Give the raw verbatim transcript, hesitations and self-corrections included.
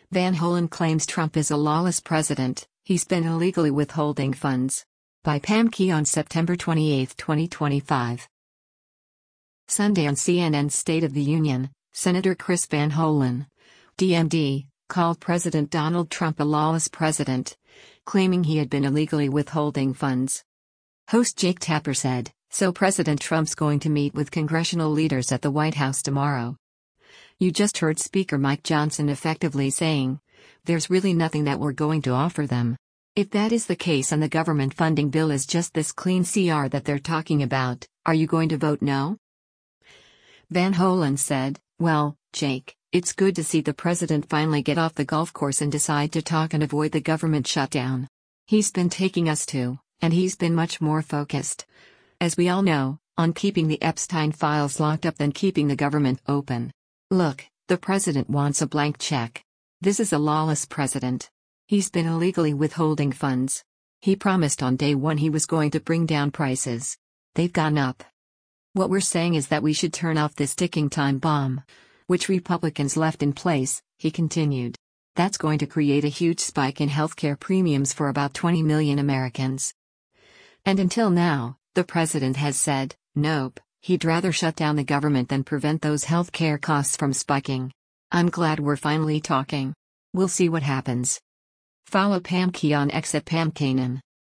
Van Hollen claims Trump is a lawless president. He's been illegally withholding funds. By Pam Key on September twenty-eighth, twenty twenty-five. Sunday on C N N's State of the Union, Senator Chris Van Hollen, D M D, called President Donald Trump a lawless president, claiming he had been illegally withholding funds. Host Jake Tapper said, "So President Trump's going to meet with congressional leaders at the White House tomorrow. You just heard Speaker Mike Johnson effectively saying, there's really nothing that we're going to offer them. If that is the case and the government funding bill is just this clean C R that they're talking about, are you going to vote no?" Van Hollen said, "Well, Jake, it's good to see the president finally get off the golf course and decide to talk and avoid the government shutdown. He's been taking us to, and he's been much more focused, as we all know, on keeping the Epstein files locked up than keeping the government open. Look, the president wants a blank check. This is a lawless president. He's been illegally withholding funds. He promised on day one he was going to bring down prices. They've gone up. What we're saying is that we should turn off this ticking time bomb, which Republicans left in place," he continued. "That's going to create a huge spike in healthcare premiums for about twenty million Americans." And until now, the president has said, nope, he'd rather shut down the government than prevent those healthcare costs from spiking. I'm glad we're finally talking. We'll see what happens. Follow Pam Key on X at Pam Kanan.